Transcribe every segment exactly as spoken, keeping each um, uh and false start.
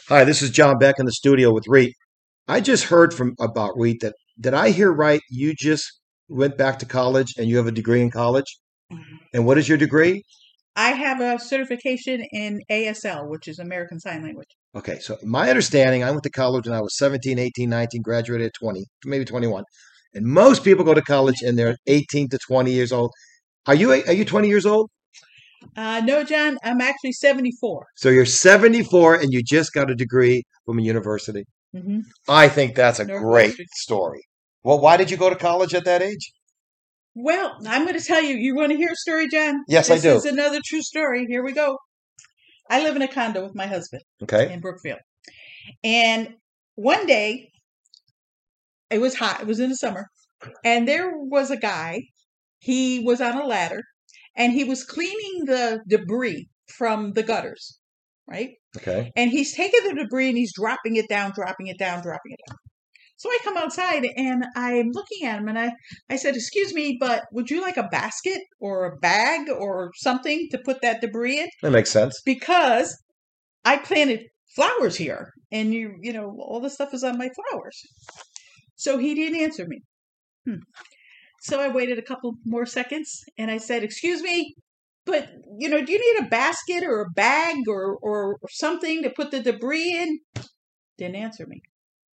Hi, this is John Beck in the studio with Reet. I just heard from about Reet that did I hear right? You just went back to college and you have a degree in college. And what is your degree? I have a certification in A S L, which is American Sign Language. Okay, so my understanding, I went to college when I was seventeen, eighteen, nineteen, graduated at twenty, maybe twenty-one. And most people go to college and they're eighteen to twenty years old. Are you are you twenty years old? Uh, no, John, I'm actually seventy-four. So you're seventy-four and you just got a degree from a university. Mm-hmm. I think that's a great Northwestern. story. Well, why did you go to college at that age? Well, I'm going to tell you. You want to hear a story, John? Yes, I This do. is another true story. Here we go. I live in a condo with my husband Okay. in Brookfield. And one day, it was hot. It was in the summer. And there was a guy. He was on a ladder. And he was cleaning the debris from the gutters, right? Okay. And he's taking the debris and he's dropping it down, dropping it down, dropping it down. So I come outside and I'm looking at him and I, I said, excuse me, but would you like a basket or a bag or something to put that debris in? That makes sense. Because I planted flowers here and you, you know, all the stuff is on my flowers. So he didn't answer me. Hmm. So I waited a couple more seconds and I said, excuse me, but, you know, do you need a basket or a bag or, or something to put the debris in? Didn't answer me.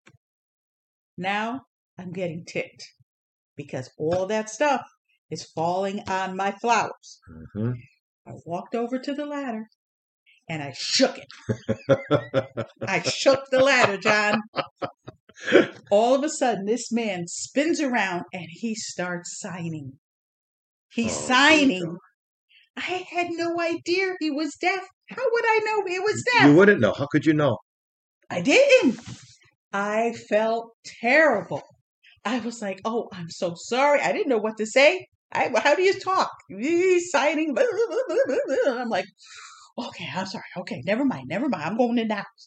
Now I'm getting ticked because all that stuff is falling on my flowers. Mm-hmm. I walked over to the ladder and I shook it. I shook the ladder, John. All of a sudden, this man spins around and he starts signing. He's Oh, signing. I had no idea he was deaf. How would I know he was deaf? You wouldn't know. How could you know? I didn't. I felt terrible. I was like, oh, I'm so sorry. I didn't know what to say. I, how do you talk? He's signing. I'm like, okay, I'm sorry. Okay, never mind. Never mind. I'm going in the house.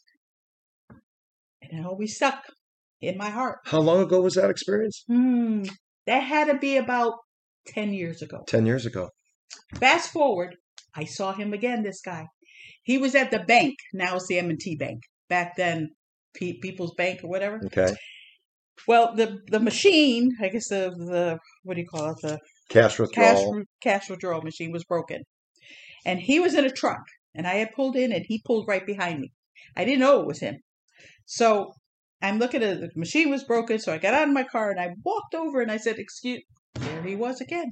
And it always stuck in my heart. How long ago was that experience? Hmm. That had to be about ten years ago. ten years ago. Fast forward, I saw him again, this guy. He was at the bank. Now it's the M and T Bank. Back then, P- People's Bank or whatever. Okay. Well, the the machine, I guess the, the what do you call it? The Cash cash, withdrawal. cash withdrawal machine was broken. And he was in a truck. And I had pulled in and he pulled right behind me. I didn't know it was him. So I'm looking at it. The machine was broken. So I got out of my car and I walked over and I said, excuse, there he was again.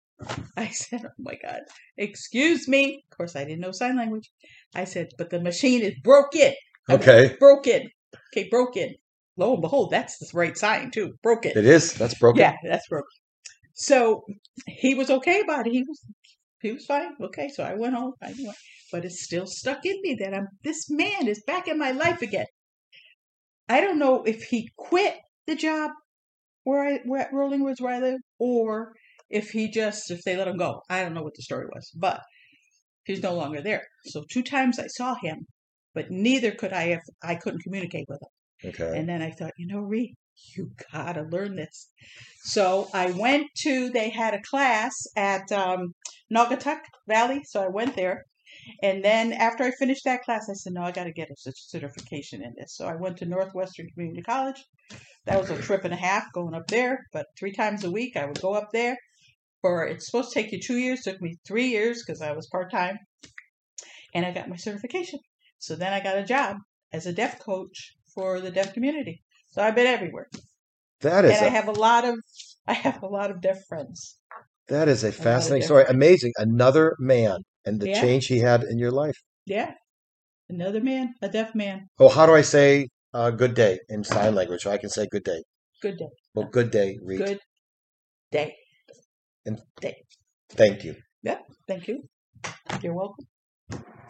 I said, oh my God, excuse me. Of course, I didn't know sign language. I said, but the machine is broken. Okay. Broken. Okay, broken. Lo and behold, that's the right sign too. Broken. It is. That's broken. Yeah, that's broken. So he was okay about it. He was he was fine. Okay, so I went home. I went, but it's still stuck in me that I'm this man is back in my life again. I don't know if he quit the job where I where at Rolling Woods where I live, or if he just if they let him go. I don't know what the story was, but he's no longer there. So two times I saw him, but neither could I if I couldn't communicate with him. Okay. And then I thought, you know, Ree, you gotta learn this. So I went to, they had a class at um, Naugatuck Valley. So I went there. And then after I finished that class, I said, no, I got to get a certification in this. So I went to Northwestern Community College. That was a trip and a half going up there. But three times a week, I would go up there. For it's supposed to take you two years. It took me three years because I was part-time. And I got my certification. So then I got a job as a deaf coach for the deaf community. So I've been everywhere. That is. And a, I have a lot of I have a lot of deaf friends. That is a A lot of fascinating deaf story. friends. Amazing. Another man and the Yeah. change he had in your life. Yeah. Another man, a deaf man. Oh, how do I say uh, good day in sign language? I can say good day. Good day. Well, good day, Reed. Good day. And Day. thank you. Yep. Thank you. You're welcome.